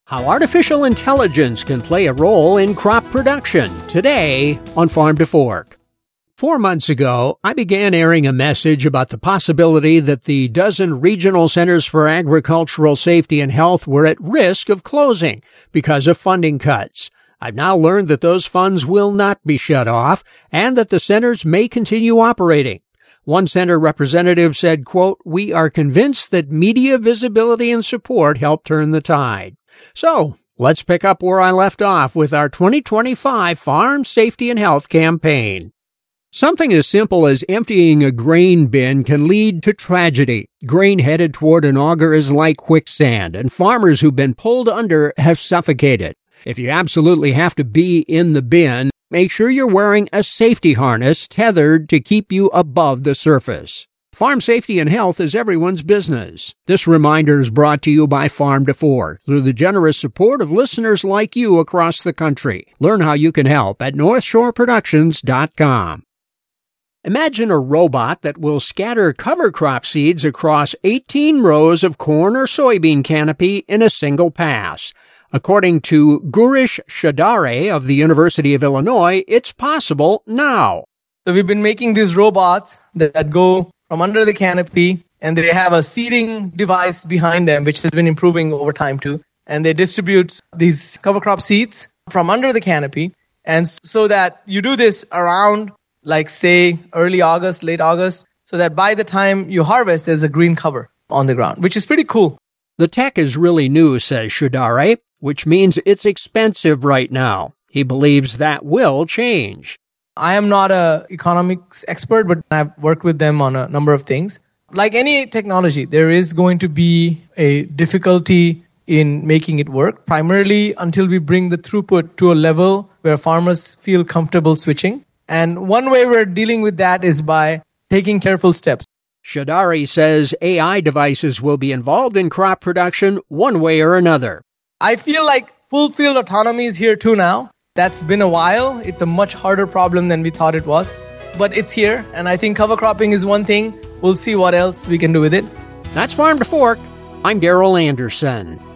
How artificial intelligence can play a role in crop production. Today on Farm to Fork. 4 months ago, I began airing a message about the possibility that the dozen regional centers for agricultural safety and health were at risk of closing because of funding cuts. I've now learned that those funds will not be shut off and that the centers may continue operating. One center representative said, quote, "We are convinced that media visibility and support help turn the tide." So, let's pick up where I left off with our 2025 Farm Safety and Health campaign. Something as simple as emptying a grain bin can lead to tragedy. Grain headed toward an auger is like quicksand, and farmers who've been pulled under have suffocated. If you absolutely have to be in the bin, make sure you're wearing a safety harness tethered to keep you above the surface. Farm safety and health is everyone's business. This reminder is brought to you by Farm to Fork through the generous support of listeners like you across the country. Learn how you can help at NorthshoreProductions.com. Imagine a robot that will scatter cover crop seeds across 18 rows of corn or soybean canopy in a single pass. According to Gurish Shadare of the University of Illinois, it's possible now. So we've been making these robots that go from under the canopy, and they have a seeding device behind them, which has been improving over time too. And they distribute these cover crop seeds from under the canopy. And so that you do this around, like say, early August, late August, so that by the time you harvest, there's a green cover on the ground, which is pretty cool. The tech is really new, says Shadare, which means it's expensive right now. He believes that will change. I am not an economics expert, but I've worked with them on a number of things. Like any technology, there is going to be a difficulty in making it work, primarily until we bring the throughput to a level where farmers feel comfortable switching. And one way we're dealing with that is by taking careful steps. Shadari says AI devices will be involved in crop production one way or another. I feel like full field autonomy is here too now. That's been a while. It's a much harder problem than we thought it was. But it's here, and I think cover cropping is one thing. We'll see what else we can do with it. That's Farm to Fork. I'm Darrell Anderson.